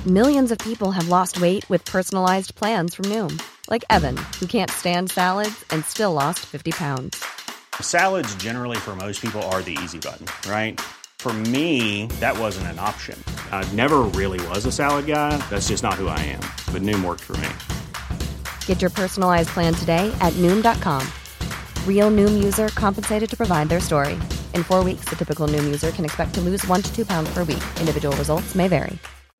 Millions of people have lost weight with personalized plans from Noom. Like Evan, who can't stand salads and still lost 50 pounds. Salads generally for most people are the easy button, right? For me, that wasn't an option. I never really was a salad guy. That's just not who I am. But Noom worked for me. Get your personalized plan today at Noom.com. Real Noom user compensated to provide their story. In 4 weeks, the typical Noom user can expect to lose 1 to 2 pounds per week. Individual results may vary.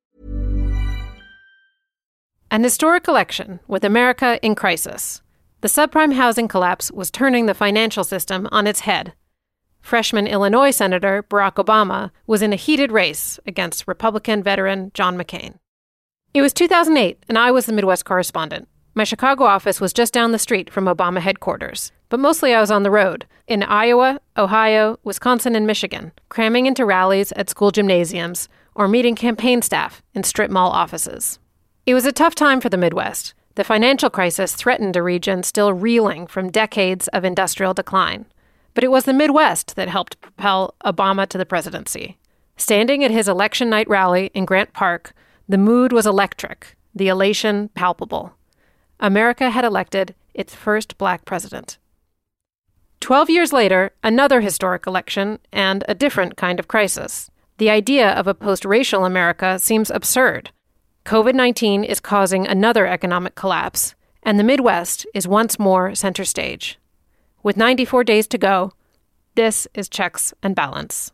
An historic election with America in crisis. The subprime housing collapse was turning the financial system on its head. Freshman Illinois Senator Barack Obama was in a heated race against Republican veteran John McCain. It was 2008, and I was the Midwest correspondent. My Chicago office was just down the street from Obama headquarters, but mostly I was on the road, in Iowa, Ohio, Wisconsin, and Michigan, cramming into rallies at school gymnasiums or meeting campaign staff in strip mall offices. It was a tough time for the Midwest. The financial crisis threatened a region still reeling from decades of industrial decline. But it was the Midwest that helped propel Obama to the presidency. Standing at his election night rally in Grant Park, the mood was electric, the elation palpable. America had elected its first black president. 12 years later, another historic election and a different kind of crisis. The idea of a post-racial America seems absurd. COVID-19 is causing another economic collapse, and the Midwest is once more center stage. With 94 days to go, this is Checks and Balance.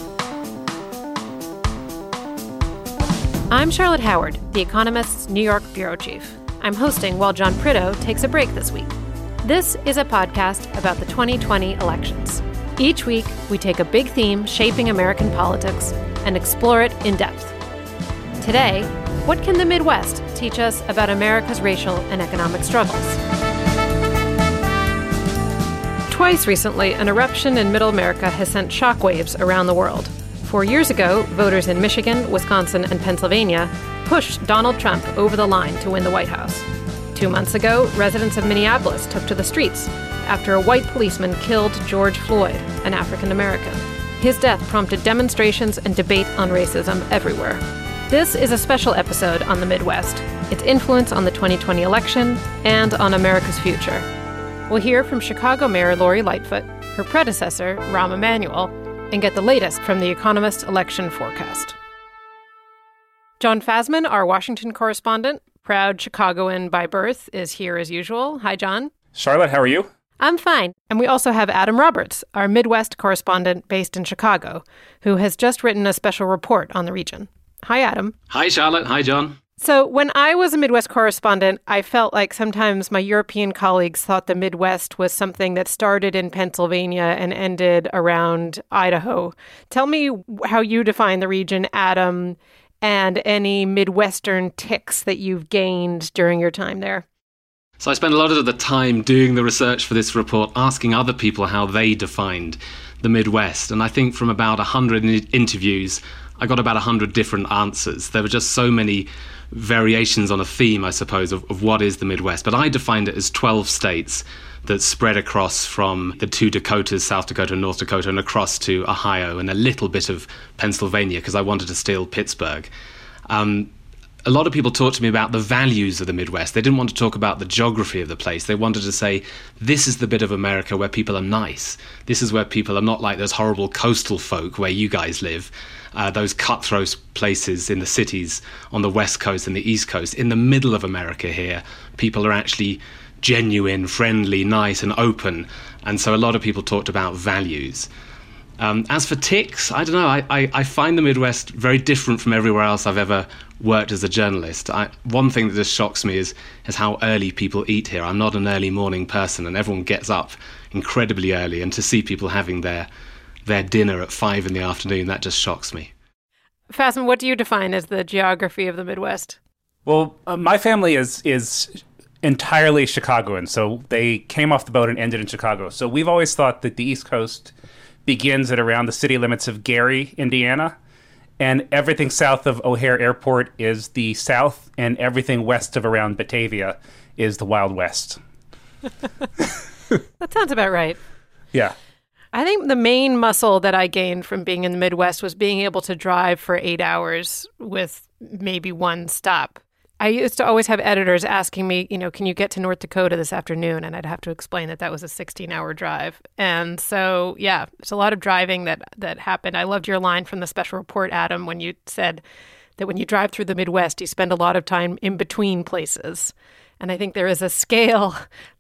I'm Charlotte Howard, The Economist's New York bureau chief. I'm hosting while John Prideaux takes a break this week. This is a podcast about the 2020 elections. Each week, we take a big theme shaping American politics and explore it in depth. Today, what can the Midwest teach us about America's racial and economic struggles? Twice recently, an eruption in Middle America has sent shockwaves around the world. 4 years ago, voters in Michigan, Wisconsin, and Pennsylvania pushed Donald Trump over the line to win the White House. 2 months ago, residents of Minneapolis took to the streets after a white policeman killed George Floyd, an African American. His death prompted demonstrations and debate on racism everywhere. This is a special episode on the Midwest, its influence on the 2020 election, and on America's future. We'll hear from Chicago Mayor Lori Lightfoot, her predecessor, Rahm Emanuel, and get the latest from The Economist election forecast. John Fasman, our Washington correspondent, proud Chicagoan by birth, is here as usual. Hi, John. Charlotte, how are you? I'm fine. And we also have Adam Roberts, our Midwest correspondent based in Chicago, who has just written a special report on the region. Hi, Adam. Hi, Charlotte. Hi, John. So when I was a Midwest correspondent, I felt like sometimes my European colleagues thought the Midwest was something that started in Pennsylvania and ended around Idaho. Tell me how you define the region, Adam, and any Midwestern tics that you've gained during your time there. So I spent a lot of the time doing the research for this report, asking other people how they defined the Midwest. And I think from about 100 interviews, I got about 100 different answers. There were just so many variations on a theme, I suppose, of what is the Midwest. But I defined it as 12 states that spread across from the two Dakotas, South Dakota and North Dakota, and across to Ohio and a little bit of Pennsylvania, because I wanted to steal Pittsburgh. A lot of people talked to me about the values of the Midwest. They didn't want to talk about the geography of the place. They wanted to say, this is the bit of America where people are nice. This is where people are not like those horrible coastal folk where you guys live, those cutthroat places in the cities on the West Coast and the East Coast. In the middle of America here, people are actually genuine, friendly, nice, and open. And so a lot of people talked about values. As for tics, I don't know. I find the Midwest very different from everywhere else I've ever worked as a journalist. One thing that just shocks me is how early people eat here. I'm not an early morning person, and everyone gets up incredibly early. And to see people having their dinner at 5 p.m, that just shocks me. Fasman, what do you define as the geography of the Midwest? Well, my family is entirely Chicagoan, so they came off the boat and ended in Chicago. So we've always thought that the East Coast begins at around the city limits of Gary, Indiana, and everything south of O'Hare Airport is the South, and everything west of around Batavia is the Wild West. That sounds about right. Yeah. I think the main muscle that I gained from being in the Midwest was being able to drive for 8 hours with maybe one stop. I used to always have editors asking me, can you get to North Dakota this afternoon? And I'd have to explain that was a 16-hour drive. And so, yeah, there's a lot of driving that happened. I loved your line from the special report, Adam, when you said that when you drive through the Midwest, you spend a lot of time in between places. And I think there is a scale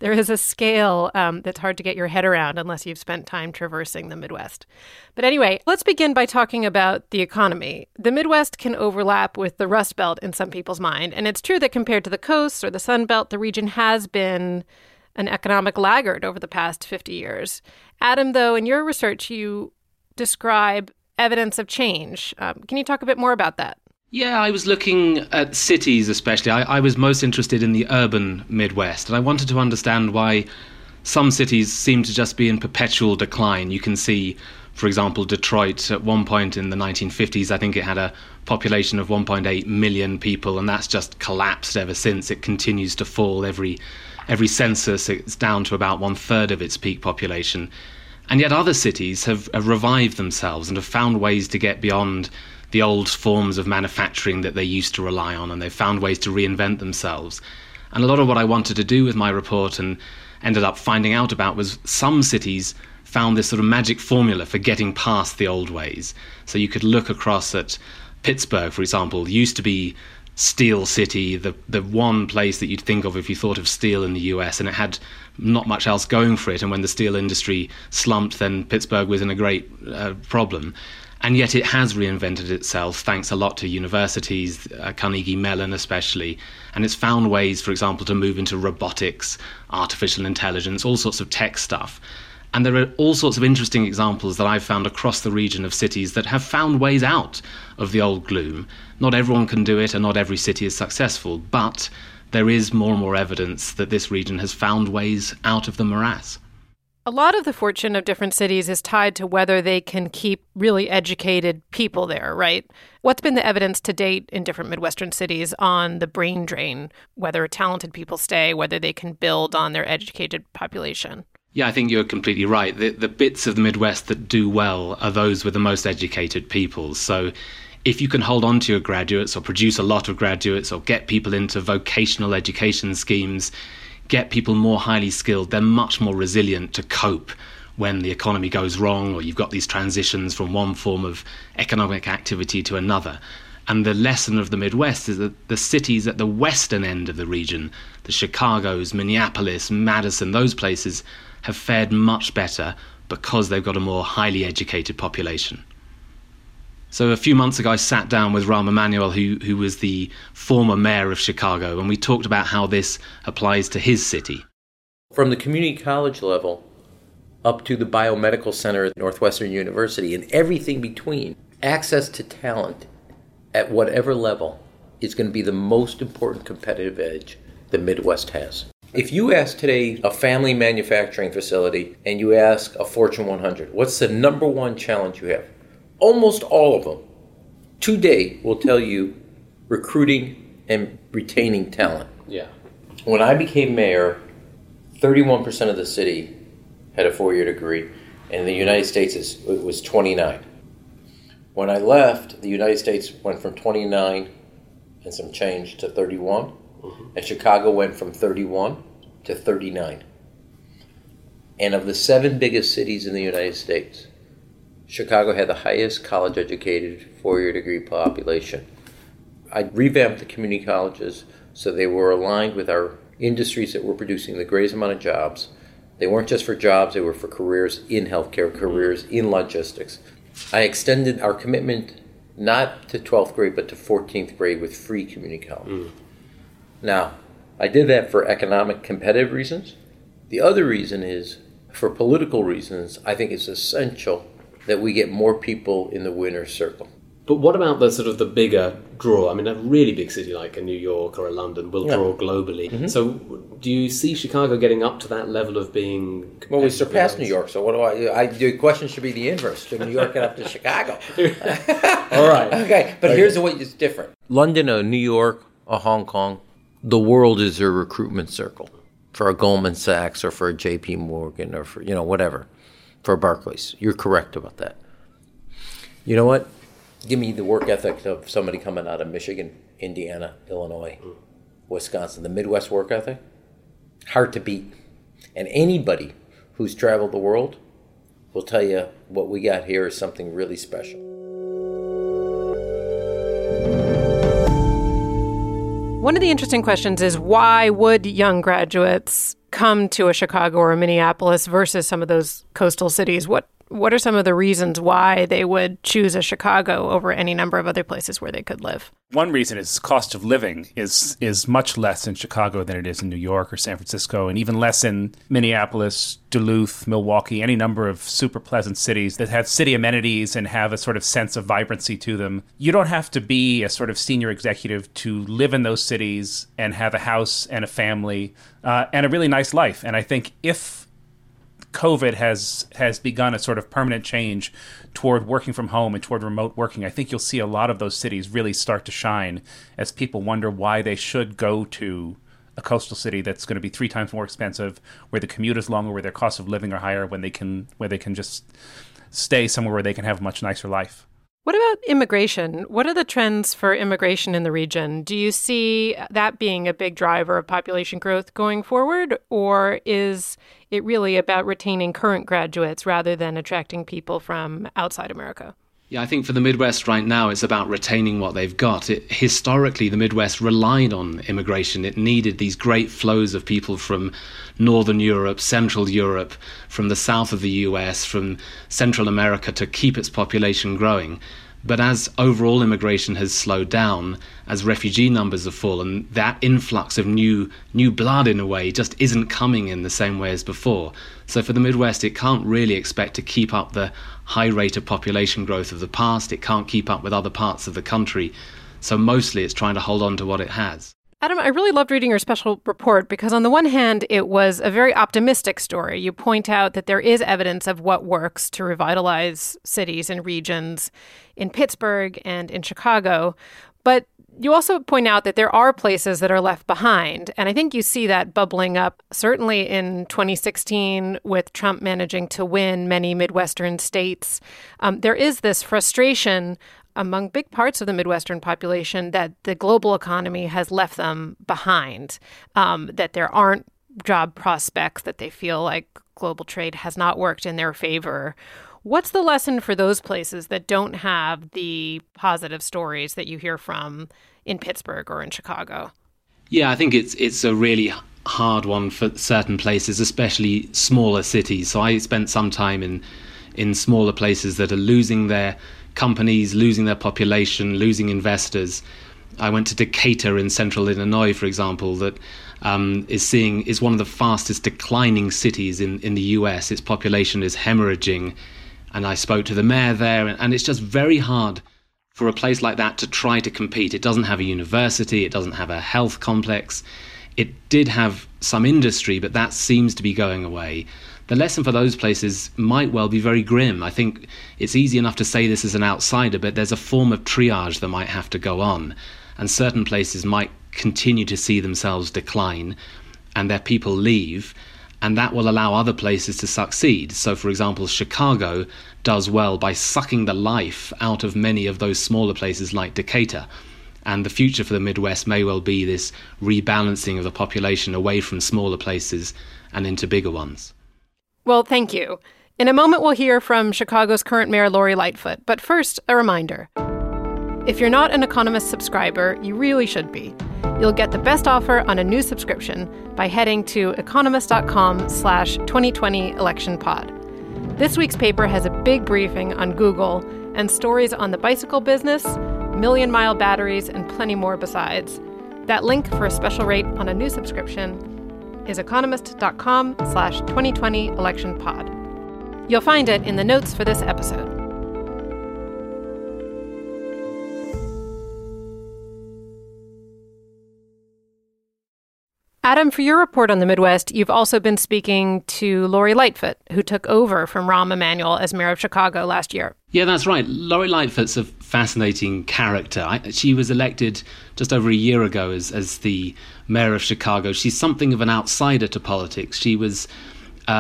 that's hard to get your head around unless you've spent time traversing the Midwest. But anyway, let's begin by talking about the economy. The Midwest can overlap with the Rust Belt in some people's mind. And it's true that compared to the coast or the Sun Belt, the region has been an economic laggard over the past 50 years. Adam, though, in your research, you describe evidence of change. Can you talk a bit more about that? Yeah, I was looking at cities especially. I was most interested in the urban Midwest, and I wanted to understand why some cities seem to just be in perpetual decline. You can see, for example, Detroit at one point in the 1950s, I think it had a population of 1.8 million people, and that's just collapsed ever since. It continues to fall every census. It's down to about 1/3 of its peak population. And yet other cities have revived themselves and have found ways to get beyond the old forms of manufacturing that they used to rely on, and they've found ways to reinvent themselves. And a lot of what I wanted to do with my report and ended up finding out about was some cities found this sort of magic formula for getting past the old ways. So you could look across at Pittsburgh, for example, used to be Steel City, the one place that you'd think of if you thought of steel in the US, and it had not much else going for it. And when the steel industry slumped, then Pittsburgh was in a great problem. And yet it has reinvented itself, thanks a lot to universities, Carnegie Mellon especially. And it's found ways, for example, to move into robotics, artificial intelligence, all sorts of tech stuff. And there are all sorts of interesting examples that I've found across the region of cities that have found ways out of the old gloom. Not everyone can do it, and not every city is successful, but there is more and more evidence that this region has found ways out of the morass. A lot of the fortune of different cities is tied to whether they can keep really educated people there, right? What's been the evidence to date in different Midwestern cities on the brain drain, whether talented people stay, whether they can build on their educated population? Yeah, I think you're completely right. The bits of the Midwest that do well are those with the most educated people. So if you can hold on to your graduates or produce a lot of graduates or get people into vocational education schemes, get people more highly skilled, they're much more resilient to cope when the economy goes wrong or you've got these transitions from one form of economic activity to another. And the lesson of the Midwest is that the cities at the western end of the region, the Chicagos, Minneapolis, Madison, those places have fared much better because they've got a more highly educated population. So a few months ago, I sat down with Rahm Emanuel, who was the former mayor of Chicago, and we talked about how this applies to his city. From the community college level up to the biomedical center at Northwestern University and everything between, access to talent at whatever level is going to be the most important competitive edge the Midwest has. If you ask today a family manufacturing facility and you ask a Fortune 100, what's the number one challenge you have? Almost all of them today will tell you recruiting and retaining talent. Yeah. When I became mayor, 31% of the city had a 4-year degree, and in the United States it was 29. When I left, the United States went from 29 and some change to 31, and Chicago went from 31 to 39. And of the 7 biggest cities in the United States, Chicago had the highest college-educated 4-year degree population. I revamped the community colleges so they were aligned with our industries that were producing the greatest amount of jobs. They weren't just for jobs, they were for careers in healthcare, careers in logistics. I extended our commitment not to 12th grade, but to 14th grade with free community college. Now, I did that for economic competitive reasons. The other reason is, for political reasons, I think it's essential that we get more people in the winner's circle. But what about the sort of the bigger draw? I mean, a really big city like a New York or a London will draw globally. So do you see Chicago getting up to that level of being... Well, we surpassed New York, so what do I the question should be the inverse. Should New York get up to Chicago? All right. Okay, but here's the way it's different. London or New York or Hong Kong, the world is their recruitment circle for a Goldman Sachs or for a JP Morgan or for, whatever. for Barclays. You're correct about that. You know what? Give me the work ethic of somebody coming out of Michigan, Indiana, Illinois, Wisconsin. The Midwest work ethic, hard to beat. And anybody who's traveled the world will tell you what we got here is something really special. One of the interesting questions is, why would young graduates come to a Chicago or a Minneapolis versus some of those coastal cities? What are some of the reasons why they would choose a Chicago over any number of other places where they could live? One reason is cost of living is much less in Chicago than it is in New York or San Francisco, and even less in Minneapolis, Duluth, Milwaukee, any number of super pleasant cities that have city amenities and have a sort of sense of vibrancy to them. You don't have to be a sort of senior executive to live in those cities and have a house and a family and a really nice life. And I think if COVID has begun a sort of permanent change toward working from home and toward remote working, I think you'll see a lot of those cities really start to shine as people wonder why they should go to a coastal city that's going to be 3 times more expensive, where the commute is longer, where their costs of living are higher, when they can just stay somewhere where they can have a much nicer life. What about immigration? What are the trends for immigration in the region? Do you see that being a big driver of population growth going forward, or is it really about retaining current graduates rather than attracting people from outside America? Yeah, I think for the Midwest right now, it's about retaining what they've got. Historically, the Midwest relied on immigration. It needed these great flows of people from Northern Europe, Central Europe, from the south of the US, from Central America to keep its population growing. But as overall immigration has slowed down, as refugee numbers have fallen, that influx of new blood, in a way, just isn't coming in the same way as before. So for the Midwest, it can't really expect to keep up the high rate of population growth of the past. It can't keep up with other parts of the country. So mostly it's trying to hold on to what it has. Adam, I really loved reading your special report because on the one hand, it was a very optimistic story. You point out that there is evidence of what works to revitalize cities and regions in Pittsburgh and in Chicago. But you also point out that there are places that are left behind. And I think you see that bubbling up, certainly in 2016 with Trump managing to win many Midwestern states. There is this frustration among big parts of the Midwestern population that the global economy has left them behind, that there aren't job prospects, that they feel like global trade has not worked in their favor. What's the lesson for those places that don't have the positive stories that you hear from in Pittsburgh or in Chicago? Yeah, I think it's a really hard one for certain places, especially smaller cities. So I spent some time in smaller places that are losing their companies, losing their population, losing investors. I went to Decatur in central Illinois, for example, that is one of the fastest declining cities in the US. Its population is hemorrhaging. And I spoke to the mayor there, and it's just very hard for a place like that to try to compete. It doesn't have a university, it doesn't have a health complex. It did have some industry, but that seems to be going away. The lesson for those places might well be very grim. I think it's easy enough to say this as an outsider, but there's a form of triage that might have to go on. And certain places might continue to see themselves decline and their people leave. And that will allow other places to succeed. So, for example, Chicago does well by sucking the life out of many of those smaller places like Decatur. And the future for the Midwest may well be this rebalancing of the population away from smaller places and into bigger ones. Well, thank you. In a moment, we'll hear from Chicago's current mayor, Lori Lightfoot. But first, a reminder. If you're not an Economist subscriber, you really should be. You'll get the best offer on a new subscription by heading to economist.com/2020 election pod. This week's paper has a big briefing on Google and stories on the bicycle business, million-mile batteries, and plenty more besides. That link for a special rate on a new subscription is economist.com/2020 election pod. You'll find it in the notes for this episode. Adam, for your report on the Midwest, you've also been speaking to Lori Lightfoot, who took over from Rahm Emanuel as mayor of Chicago last year. Yeah, that's right. Lori Lightfoot's a fascinating character. She was elected just over a year ago as the mayor of Chicago. She's something of an outsider to politics. She was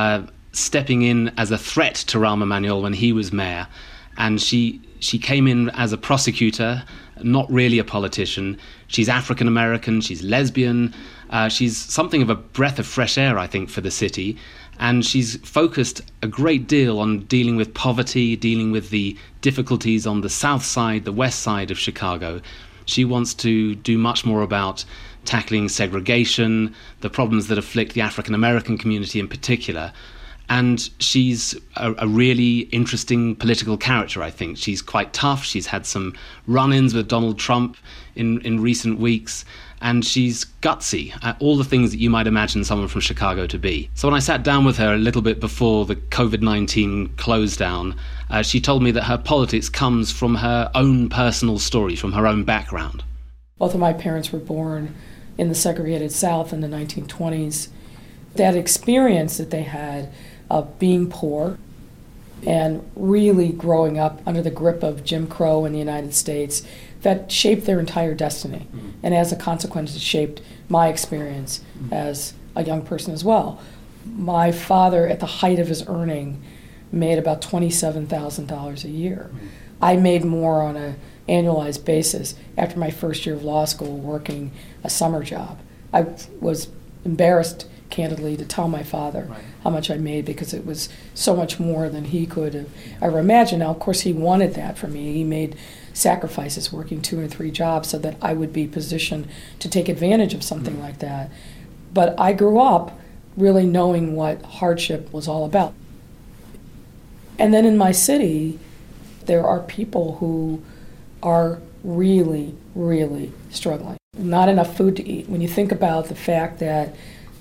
stepping in as a threat to Rahm Emanuel when he was mayor. And she came in as a prosecutor, not really a politician. She's African American, she's lesbian, she's something of a breath of fresh air, I think, for the city. And she's focused a great deal on dealing with poverty, dealing with the difficulties on the south side, the west side of Chicago. She wants to do much more about tackling segregation, the problems that afflict the African American community in particular. And she's a really interesting political character, I think. She's quite tough. She's had some run-ins with Donald Trump in recent weeks. And she's gutsy, all the things that you might imagine someone from Chicago to be. So when I sat down with her a little bit before the COVID-19 close down, she told me that her politics comes from her own personal story, from her own background. Both of my parents were born in the segregated South in the 1920s. That experience that they had of being poor and really growing up under the grip of Jim Crow in the United States, that shaped their entire destiny. And as a consequence, it shaped my experience as a young person as well. My father, at the height of his earning, made about $27,000 a year. I made more on an annualized basis after my first year of law school working a summer job. I was embarrassed, candidly, to tell my father how much I made because it was so much more than he could have ever imagined. Now, of course, he wanted that for me. He made sacrifices working 2 or 3 jobs so that I would be positioned to take advantage of something like that. But I grew up really knowing what hardship was all about. And then in my city, there are people who are really, really struggling. Not enough food to eat. When you think about the fact that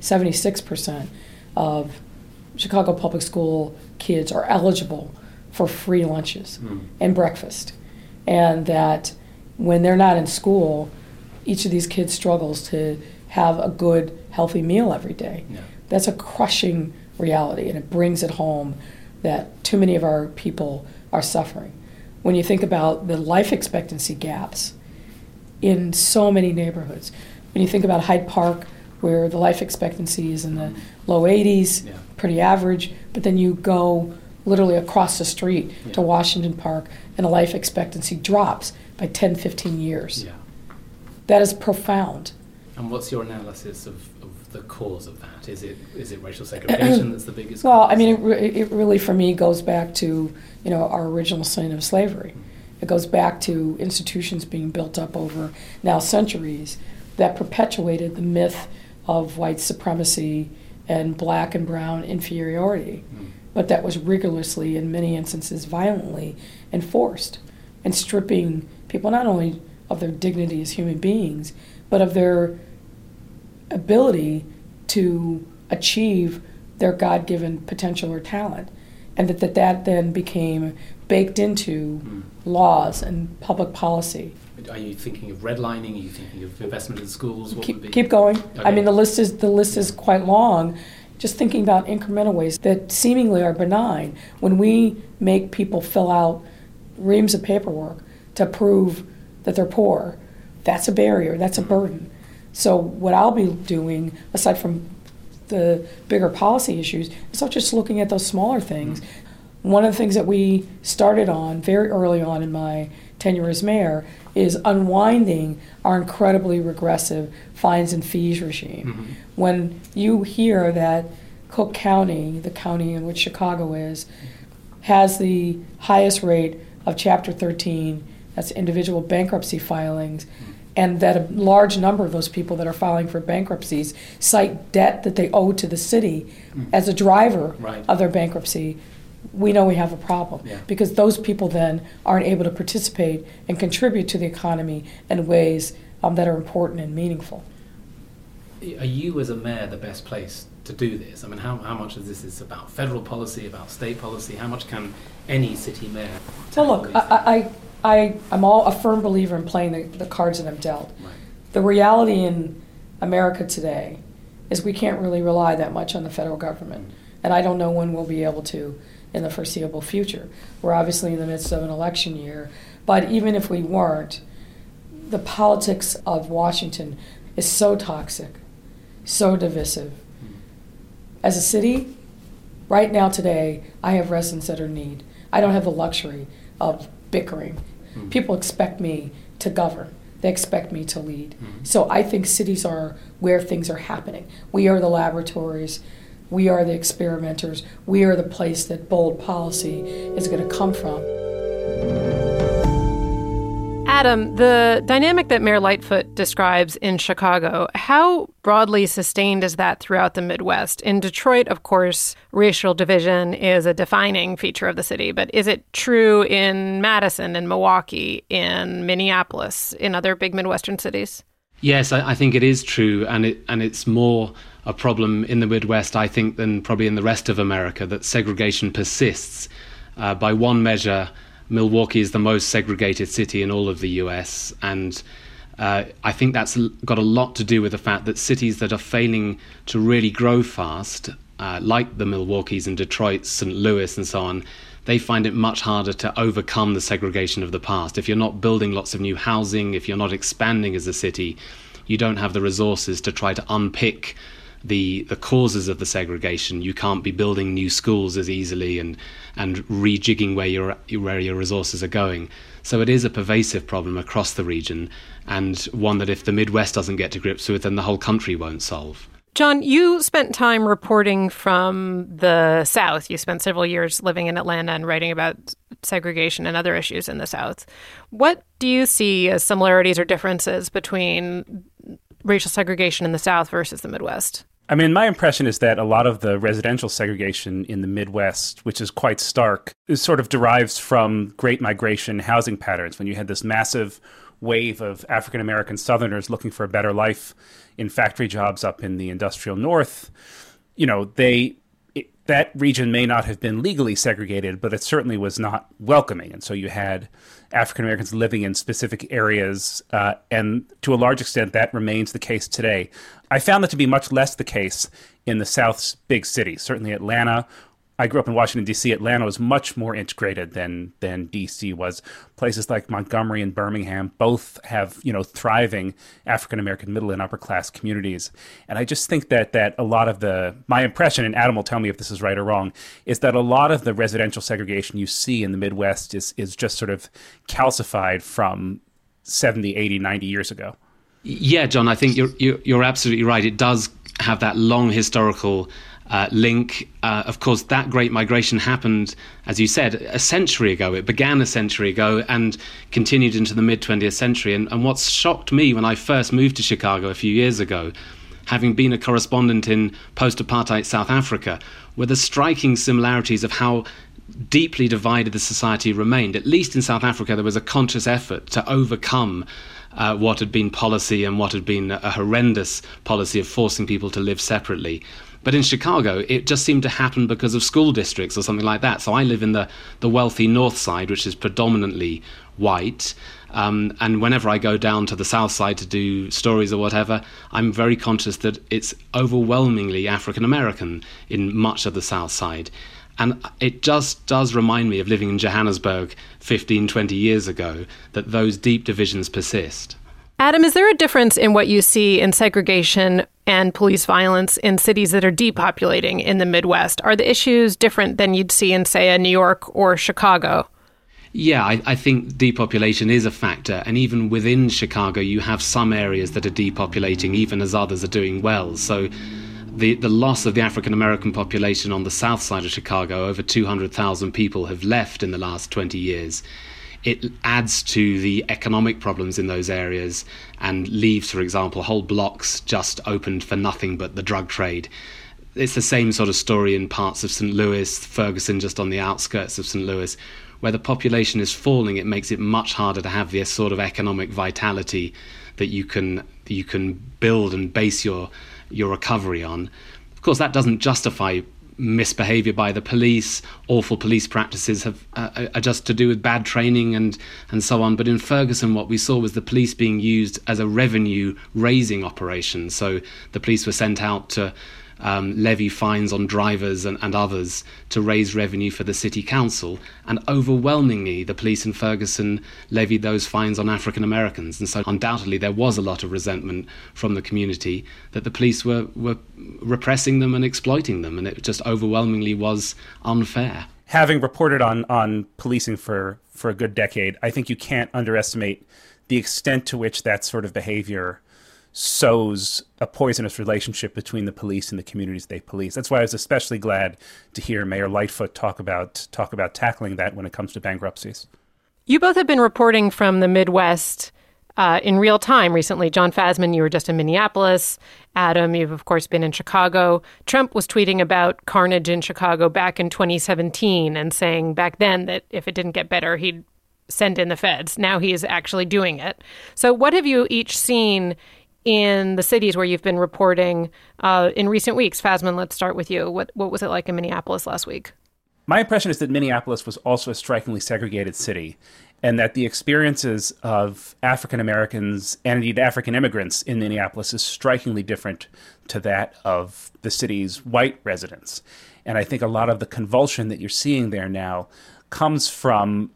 76% of Chicago public school kids are eligible for free lunches and breakfast, and that when they're not in school, each of these kids struggles to have a good, healthy meal every day. Yeah. That's a crushing reality, and it brings it home that too many of our people are suffering. When you think about the life expectancy gaps in so many neighborhoods, when you think about Hyde Park, where the life expectancy is in the low 80s, pretty average, but then you go literally across the street to Washington Park and the life expectancy drops by 10, 15 years. Yeah. That is profound. And what's your analysis of the cause of that? Is it racial segregation that's the biggest Well, cause? I mean, it really, for me, goes back to, our original sin of slavery. It goes back to institutions being built up over now centuries that perpetuated the myth of white supremacy and black and brown inferiority, but that was rigorously, in many instances, violently enforced, and stripping people not only of their dignity as human beings, but of their ability to achieve their God-given potential or talent, and that then became baked into laws and public policy. Are you thinking of redlining? Are you thinking of investment in schools? What would be? Keep going. Okay. I mean, the list is quite long. Just thinking about incremental ways that seemingly are benign. When we make people fill out reams of paperwork to prove that they're poor, that's a barrier. That's a burden. So what I'll be doing, aside from the bigger policy issues, is not just looking at those smaller things. One of the things that we started on very early on in my tenure as mayor is unwinding our incredibly regressive fines and fees regime. When you hear that Cook County, the county in which Chicago is, has the highest rate of Chapter 13, that's individual bankruptcy filings, and that a large number of those people that are filing for bankruptcies cite debt that they owe to the city as a driver of their bankruptcy, we know we have a problem, because those people then aren't able to participate and contribute to the economy in ways that are important and meaningful. Are you as a mayor the best place to do this? I mean, how much of this is about federal policy, about state policy? How much can any city mayor Well, look, I'm a firm believer in playing the cards that I'm dealt. Right. The reality in America today is we can't really rely that much on the federal government, and I don't know when we'll be able to in the foreseeable future. We're obviously in the midst of an election year, but even if we weren't, the politics of Washington is so toxic, so divisive. As a city, Right now, today, I have residents that are in need. I don't have the luxury of bickering. People expect me to govern. They expect me to lead. So I think cities are where things are happening. We are the laboratories. We are the experimenters. We are the place that bold policy is going to come from. Adam, the dynamic that Mayor Lightfoot describes in Chicago, how broadly sustained is that throughout the Midwest? In Detroit, of course, racial division is a defining feature of the city, but is it true in Madison, in Milwaukee, in Minneapolis, in other big Midwestern cities? Yes, I think it is true, and it's more a problem in the Midwest, I think, than probably in the rest of America, that segregation persists. By one measure, Milwaukee is the most segregated city in all of the US, and I think that's got a lot to do with the fact that cities that are failing to really grow fast, like the Milwaukees and Detroit, St. Louis and so on, they find it much harder to overcome the segregation of the past. If you're not building lots of new housing, if you're not expanding as a city, you don't have the resources to try to unpick the causes of the segregation. You can't be building new schools as easily and rejigging where your resources are going. So it is a pervasive problem across the region, and one that if the Midwest doesn't get to grips with, then the whole country won't solve. John, you spent time reporting from the South. You spent several years living in Atlanta and writing about segregation and other issues in the South. What do you see as similarities or differences between racial segregation in the South versus the Midwest? I mean, my impression is that a lot of the residential segregation in the Midwest, which is quite stark, is sort of derives from Great Migration housing patterns, when you had this massive wave of African-American Southerners looking for a better life in factory jobs up in the industrial North. You know, that region may not have been legally segregated, but it certainly was not welcoming. And so you had African Americans living in specific areas, and to a large extent that remains the case today. I found that to be much less the case in the South's big cities. Certainly Atlanta. I grew up in Washington, D.C. Atlanta was much more integrated than D.C. was. Places like Montgomery and Birmingham both have, thriving African-American middle and upper-class communities. And I just think that a lot of my impression, and Adam will tell me if this is right or wrong, is that a lot of the residential segregation you see in the Midwest is just sort of calcified from 70, 80, 90 years ago. Yeah, John, I think you're absolutely right. It does have that long historical link. Of course, that Great Migration happened, as you said, a century ago. It began a century ago and continued into the mid-20th century. And what's shocked me when I first moved to Chicago a few years ago, having been a correspondent in post-apartheid South Africa, were the striking similarities of how deeply divided the society remained. At least in South Africa, there was a conscious effort to overcome what had been policy and what had been a horrendous policy of forcing people to live separately. But in Chicago, it just seemed to happen because of school districts or something like that. So I live in the wealthy North Side, which is predominantly white. And whenever I go down to the South Side to do stories or whatever, I'm very conscious that it's overwhelmingly African American in much of the South Side. And it just does remind me of living in Johannesburg 15, 20 years ago, that those deep divisions persist. Adam, is there a difference in what you see in segregation and police violence in cities that are depopulating in the Midwest? Are the issues different than you'd see in, say, a New York or Chicago? Yeah, I think depopulation is a factor. And even within Chicago, you have some areas that are depopulating, even as others are doing well. So the loss of the African-American population on the south side of Chicago, over 200,000 people have left in the last 20 years. It adds to the economic problems in those areas and leaves, for example, whole blocks just opened for nothing but the drug trade. It's the same sort of story in parts of St. Louis, Ferguson, just on the outskirts of St. Louis, where the population is falling. It makes it much harder to have this sort of economic vitality that you can build and base your recovery on. Of course, that doesn't justify misbehavior by the police. Awful police practices are just to do with bad training and so on. But in Ferguson, what we saw was the police being used as a revenue raising operation. So the police were sent out to levy fines on drivers and others to raise revenue for the city council. And overwhelmingly, the police in Ferguson levied those fines on African Americans. And so undoubtedly there was a lot of resentment from the community that the police were repressing them and exploiting them. And it just overwhelmingly was unfair. Having reported on policing for a good decade, I think you can't underestimate the extent to which that sort of behavior sows a poisonous relationship between the police and the communities they police. That's why I was especially glad to hear Mayor Lightfoot talk about tackling that when it comes to bankruptcies. You both have been reporting from the Midwest in real time recently. John Fasman, you were just in Minneapolis. Adam, you've of course been in Chicago. Trump was tweeting about carnage in Chicago back in 2017 and saying back then that if it didn't get better, he'd send in the feds. Now he is actually doing it. So what have you each seen in the cities where you've been reporting in recent weeks? Fasman, let's start with you. What was it like in Minneapolis last week? My impression is that Minneapolis was also a strikingly segregated city, and that the experiences of African Americans and indeed African immigrants in Minneapolis is strikingly different to that of the city's white residents. And I think a lot of the convulsion that you're seeing there now comes from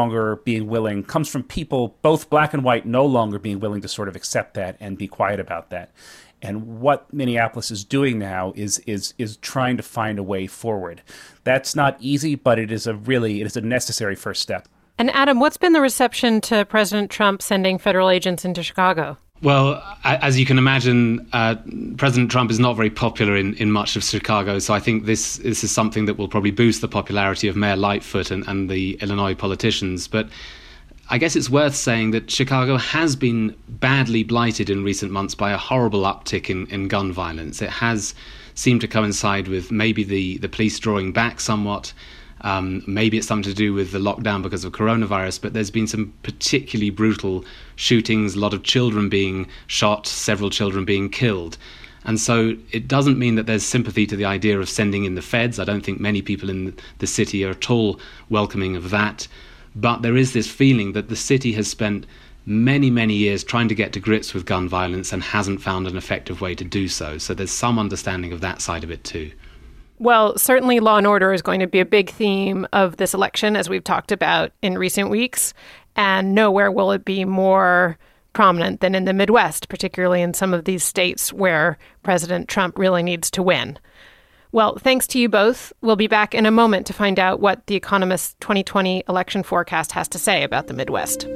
people, both black and white, no longer being willing to sort of accept that and be quiet about that. And what Minneapolis is doing now is trying to find a way forward. That's not easy, but it is a necessary first step. And Adam, what's been the reception to President Trump sending federal agents into Chicago? Well, as you can imagine, President Trump is not very popular in much of Chicago, so I think this is something that will probably boost the popularity of Mayor Lightfoot and the Illinois politicians. But I guess it's worth saying that Chicago has been badly blighted in recent months by a horrible uptick in gun violence. It has seemed to coincide with maybe the police drawing back somewhat. Maybe it's something to do with the lockdown because of coronavirus, but there's been some particularly brutal shootings, a lot of children being shot, several children being killed. And so it doesn't mean that there's sympathy to the idea of sending in the feds. I don't think many people in the city are at all welcoming of that. But there is this feeling that the city has spent many, many years trying to get to grips with gun violence and hasn't found an effective way to do so. So there's some understanding of that side of it too. Well, certainly law and order is going to be a big theme of this election, as we've talked about in recent weeks. And nowhere will it be more prominent than in the Midwest, particularly in some of these states where President Trump really needs to win. Well, thanks to you both. We'll be back in a moment to find out what The Economist's 2020 election forecast has to say about the Midwest.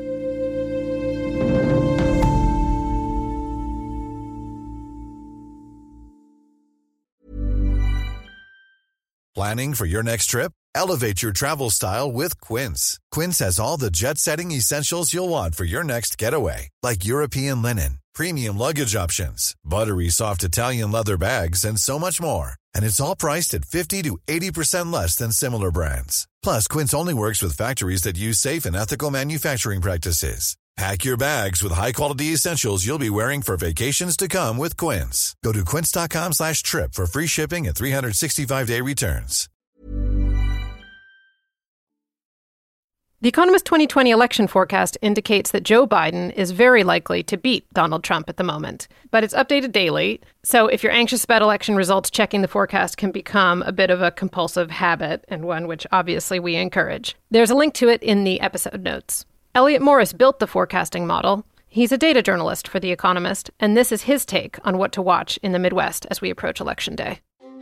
Planning for your next trip? Elevate your travel style with Quince. Quince has all the jet-setting essentials you'll want for your next getaway, like European linen, premium luggage options, buttery soft Italian leather bags, and so much more. And it's all priced at 50 to 80% less than similar brands. Plus, Quince only works with factories that use safe and ethical manufacturing practices. Pack your bags with high-quality essentials you'll be wearing for vacations to come with Quince. Go to quince.com/trip for free shipping and 365-day returns. The Economist 2020 election forecast indicates that Joe Biden is very likely to beat Donald Trump at the moment, but it's updated daily. So if you're anxious about election results, checking the forecast can become a bit of a compulsive habit, and one which obviously we encourage. There's a link to it in the episode notes. Elliot Morris built the forecasting model. He's a data journalist for The Economist, and this is his take on what to watch in the Midwest as we approach Election Day.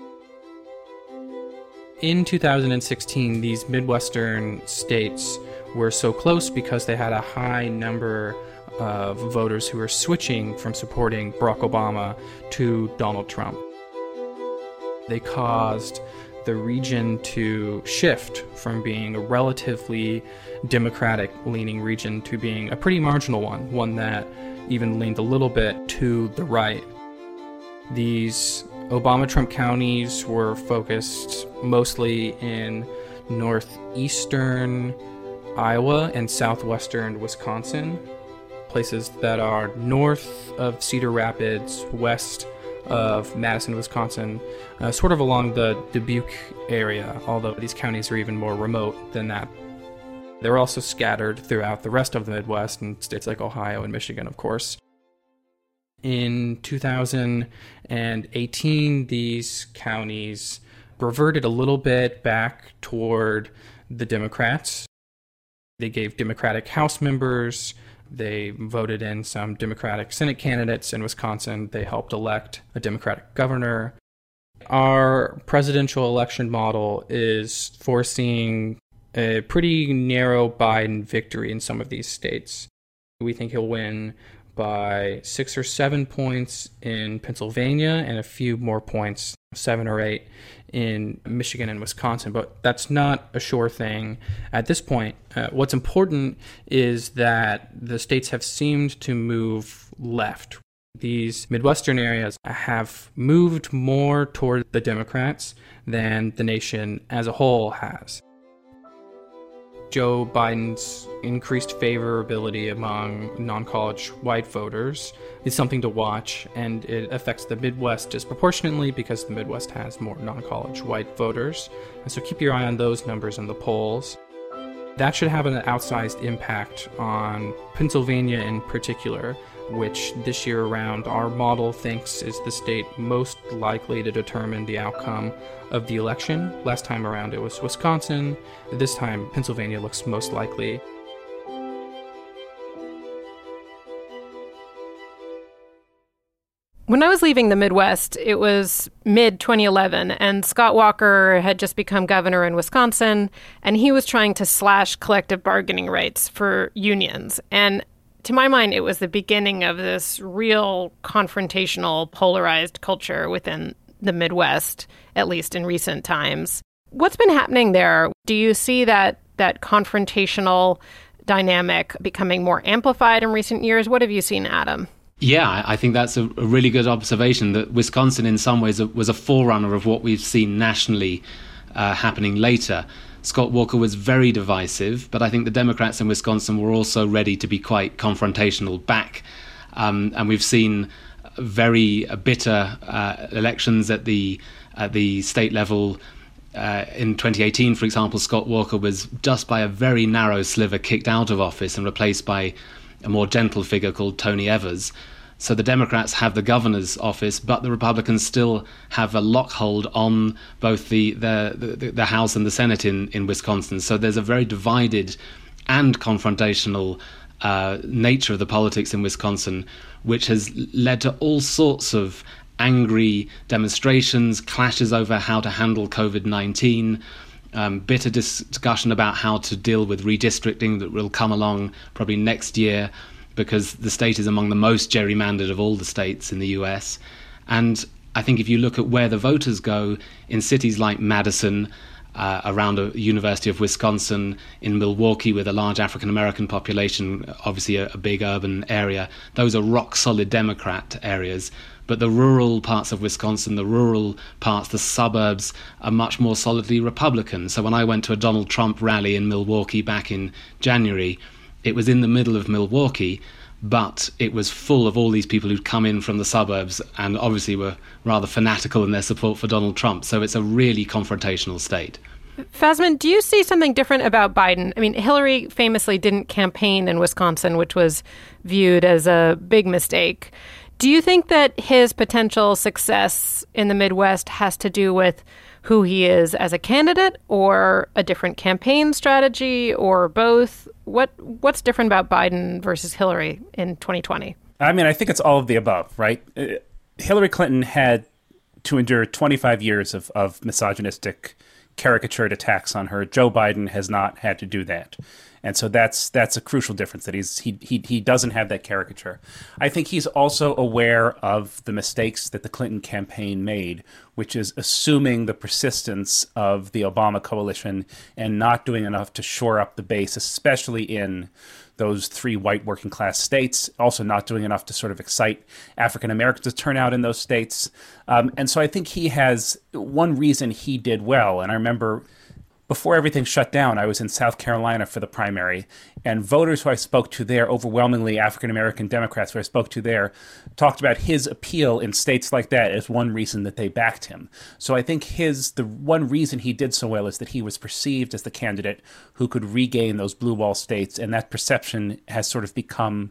In 2016, these Midwestern states were so close because they had a high number of voters who were switching from supporting Barack Obama to Donald Trump. They caused the region to shift from being a relatively Democratic-leaning region to being a pretty marginal one that even leaned a little bit to the right. These Obama-Trump counties were focused mostly in northeastern Iowa and southwestern Wisconsin, places that are north of Cedar Rapids, west of Madison, Wisconsin, sort of along the Dubuque area, although these counties are even more remote than that. They're also scattered throughout the rest of the Midwest and states like Ohio and Michigan, of course. In 2018, these counties reverted a little bit back toward the Democrats. They gave Democratic House members. They voted in some Democratic Senate candidates. In Wisconsin, they helped elect a Democratic governor. Our presidential election model is foreseeing a pretty narrow Biden victory in some of these states. We think he'll win by 6 or 7 points in Pennsylvania and a few more points, 7 or 8, in Michigan and Wisconsin. But that's not a sure thing at this point. What's important is that the states have seemed to move left. These Midwestern areas have moved more toward the Democrats than the nation as a whole has. Joe Biden's increased favorability among non-college white voters is something to watch, and it affects the Midwest disproportionately because the Midwest has more non-college white voters. And so keep your eye on those numbers in the polls. That should have an outsized impact on Pennsylvania in particular, which this year around our model thinks is the state most likely to determine the outcome of the election. Last time around it was Wisconsin. This time Pennsylvania looks most likely. When I was leaving the Midwest, it was mid-2011, and Scott Walker had just become governor in Wisconsin, and he was trying to slash collective bargaining rights for unions. And to my mind, it was the beginning of this real confrontational, polarized culture within the Midwest, at least in recent times. What's been happening there? Do you see that confrontational dynamic becoming more amplified in recent years? What have you seen, Adam? Yeah, I think that's a really good observation, that Wisconsin in some ways was a forerunner of what we've seen nationally happening later. Scott Walker was very divisive, but I think the Democrats in Wisconsin were also ready to be quite confrontational back. And we've seen very bitter elections at the state level. In 2018, for example, Scott Walker was just by a very narrow sliver kicked out of office and replaced by a more gentle figure called Tony Evers. So the Democrats have the governor's office, but the Republicans still have a lockhold on both the House and the Senate in Wisconsin. So there's a very divided and confrontational nature of the politics in Wisconsin, which has led to all sorts of angry demonstrations, clashes over how to handle COVID-19, bitter discussion about how to deal with redistricting that will come along probably next year, because the state is among the most gerrymandered of all the states in the US. And I think if you look at where the voters go in cities like Madison, around the University of Wisconsin, in Milwaukee with a large African-American population, obviously a big urban area, those are rock-solid Democrat areas. But the rural parts of Wisconsin, the rural parts, the suburbs, are much more solidly Republican. So when I went to a Donald Trump rally in Milwaukee back in January, it was in the middle of Milwaukee, but it was full of all these people who'd come in from the suburbs and obviously were rather fanatical in their support for Donald Trump. So it's a really confrontational state. Fasman, do you see something different about Biden? I mean, Hillary famously didn't campaign in Wisconsin, which was viewed as a big mistake. Do you think that his potential success in the Midwest has to do with who he is as a candidate, or a different campaign strategy, or both? What's different about Biden versus Hillary in 2020? I mean, I think it's all of the above, right? Hillary Clinton had to endure 25 years of misogynistic, caricatured attacks on her. Joe Biden has not had to do that. And so that's a crucial difference, that he doesn't have that caricature. I think he's also aware of the mistakes that the Clinton campaign made, which is assuming the persistence of the Obama coalition and not doing enough to shore up the base, especially in those 3 white working class states, also not doing enough to sort of excite African Americans to turn out in those states. And so I think he has one reason he did well. And I remember before everything shut down, I was in South Carolina for the primary, and voters who I spoke to there, overwhelmingly African-American Democrats who I spoke to there, talked about his appeal in states like that as one reason that they backed him. So I think the one reason he did so well is that he was perceived as the candidate who could regain those blue wall states, and that perception has sort of become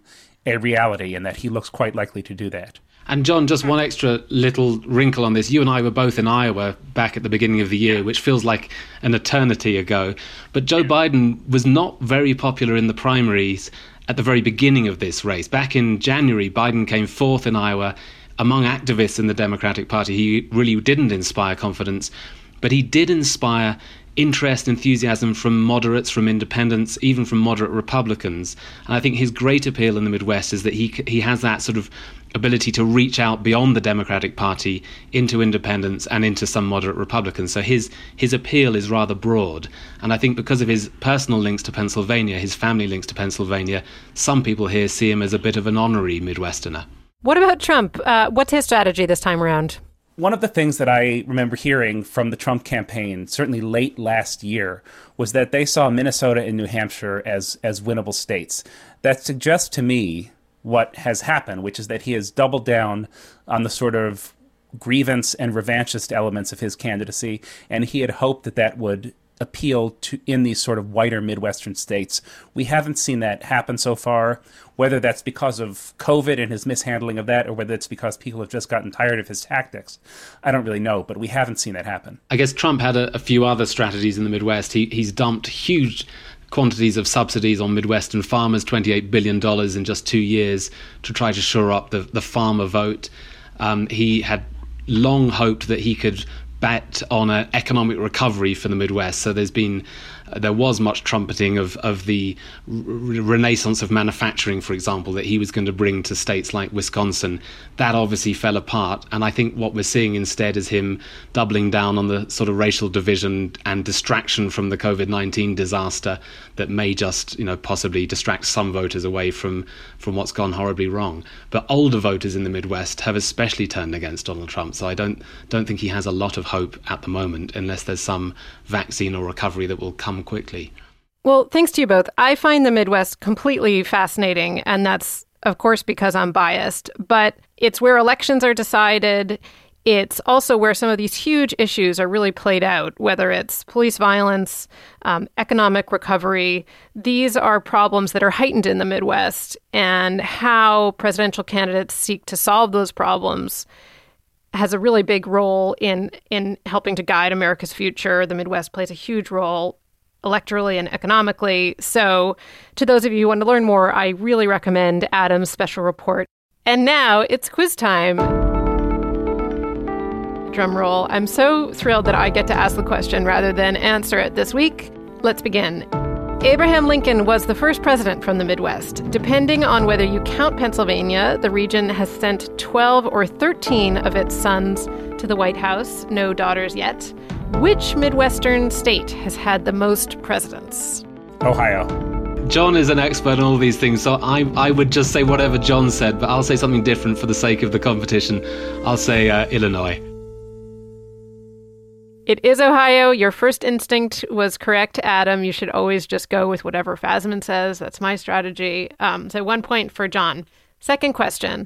a reality and that he looks quite likely to do that. And John, just one extra little wrinkle on this. You and I were both in Iowa back at the beginning of the year, which feels like an eternity ago. But Joe Biden was not very popular in the primaries at the very beginning of this race. Back in January, Biden came fourth in Iowa. Among activists in the Democratic Party, he really didn't inspire confidence, but he did inspire interest, enthusiasm from moderates, from independents, even from moderate Republicans. And I think his great appeal in the Midwest is that he has that sort of ability to reach out beyond the Democratic Party into independents and into some moderate Republicans. So his appeal is rather broad. And I think because of his personal links to Pennsylvania, his family links to Pennsylvania, some people here see him as a bit of an honorary Midwesterner. What about Trump? What's his strategy this time around? One of the things that I remember hearing from the Trump campaign, certainly late last year, was that they saw Minnesota and New Hampshire as winnable states. That suggests to me what has happened, which is that he has doubled down on the sort of grievance and revanchist elements of his candidacy, and he had hoped that that would appeal to in these sort of whiter Midwestern states. We haven't seen that happen so far, whether that's because of COVID and his mishandling of that, or whether it's because people have just gotten tired of his tactics. I don't really know, but we haven't seen that happen. I guess Trump had a few other strategies in the Midwest. He's dumped huge quantities of subsidies on Midwestern farmers, $28 billion in just 2 years, to try to shore up the farmer vote. He had long hoped that he could bet on an economic recovery for the Midwest. So there was much trumpeting of the renaissance of manufacturing, for example, that he was going to bring to states like Wisconsin. That obviously fell apart. And I think what we're seeing instead is him doubling down on the sort of racial division and distraction from the COVID-19 disaster that may just, possibly distract some voters away from what's gone horribly wrong. But older voters in the Midwest have especially turned against Donald Trump. So I don't think he has a lot of hope at the moment, unless there's some vaccine or recovery that will come quickly. Well, thanks to you both. I find the Midwest completely fascinating, and that's, of course, because I'm biased, but it's where elections are decided. It's also where some of these huge issues are really played out, whether it's police violence, economic recovery. These are problems that are heightened in the Midwest, and how presidential candidates seek to solve those problems has a really big role in helping to guide America's future. The Midwest plays a huge role electorally and economically. So to those of you who want to learn more, I really recommend Adam's special report. And now it's quiz time. Drum roll. I'm so thrilled that I get to ask the question rather than answer it this week. Let's begin. Abraham Lincoln was the first president from the Midwest. Depending on whether you count Pennsylvania, the region has sent 12 or 13 of its sons to the White House. No daughters yet. Which Midwestern state has had the most presidents? Ohio. John is an expert on all these things, so I would just say whatever John said, but I'll say something different for the sake of the competition. I'll say Illinois. It is Ohio. Your first instinct was correct, Adam. You should always just go with whatever Fasman says. That's my strategy. So 1 point for John. Second question.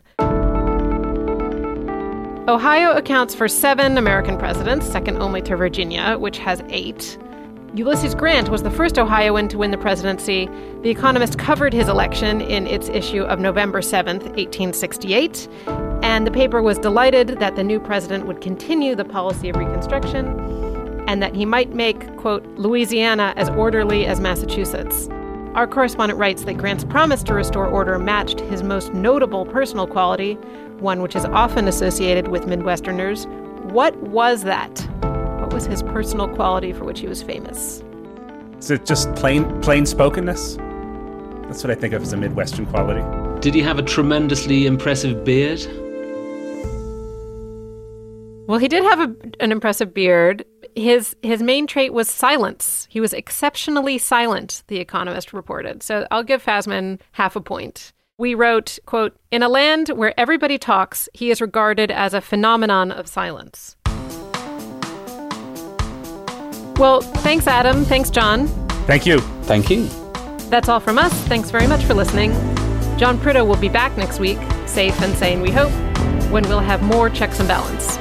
Ohio accounts for 7 American presidents, second only to Virginia, which has 8. Ulysses Grant was the first Ohioan to win the presidency. The Economist covered his election in its issue of November 7th, 1868. And the paper was delighted that the new president would continue the policy of Reconstruction and that he might make, quote, Louisiana as orderly as Massachusetts. Our correspondent writes that Grant's promise to restore order matched his most notable personal quality, one which is often associated with Midwesterners. What was that? What was his personal quality for which he was famous? Is it just plain spokenness? That's what I think of as a Midwestern quality. Did he have a tremendously impressive beard? Well, he did have an impressive beard. His main trait was silence. He was exceptionally silent, The Economist reported. So I'll give Fasman half a point. We wrote, quote, in a land where everybody talks, he is regarded as a phenomenon of silence. Well, thanks, Adam. Thanks, John. Thank you. Thank you. That's all from us. Thanks very much for listening. John Prideaux will be back next week, safe and sane, we hope, when we'll have more checks and balance.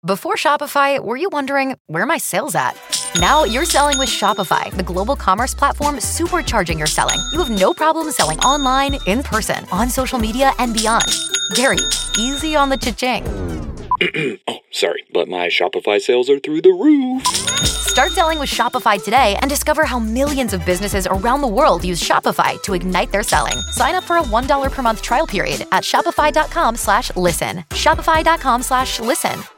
Before Shopify, were you wondering, where are my sales at? Now you're selling with Shopify, the global commerce platform supercharging your selling. You have no problem selling online, in person, on social media, and beyond. Gary, easy on the cha-ching. Oh, sorry, but my Shopify sales are through the roof. Start selling with Shopify today and discover how millions of businesses around the world use Shopify to ignite their selling. Sign up for a $1 per month trial period at shopify.com/listen. Shopify.com/listen.